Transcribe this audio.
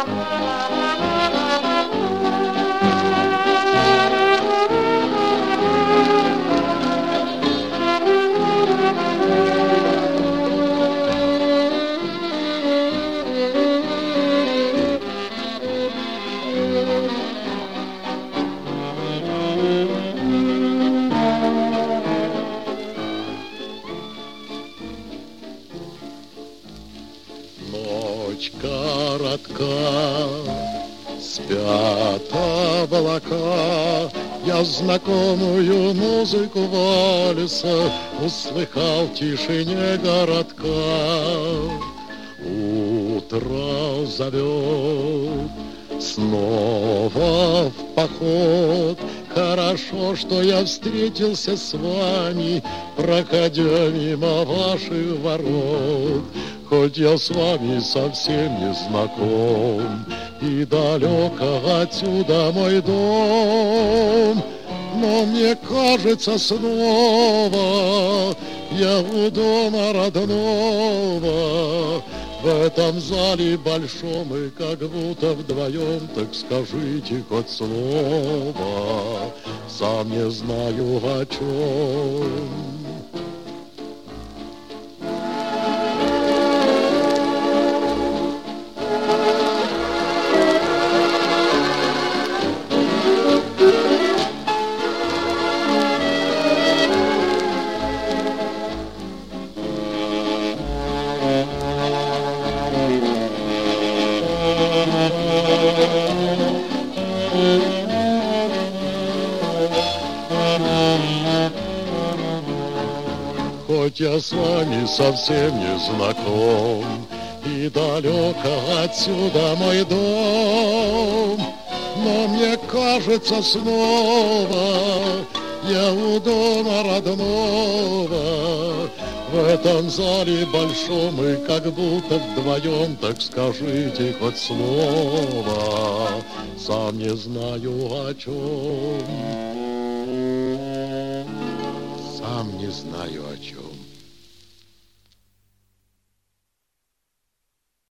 Ночь коротка, спят облака, я знакомую музыку вальса услыхал в тишине городка. Утро зовет снова в поход. Хорошо, что я встретился с вами, проходя мимо ваших ворот. Хоть я с вами совсем не знаком, и далеко отсюда мой дом, но мне кажется снова я у дома родного. В этом зале большом и как будто вдвоем, так скажите хоть слово, сам не знаю о чем. Хоть я с вами совсем не знаком, и далеко отсюда мой дом, но мне кажется снова я у дома родного. В этом зале большом и как будто вдвоем, так скажите хоть слово, сам не знаю о чем. Сам не знаю о чем.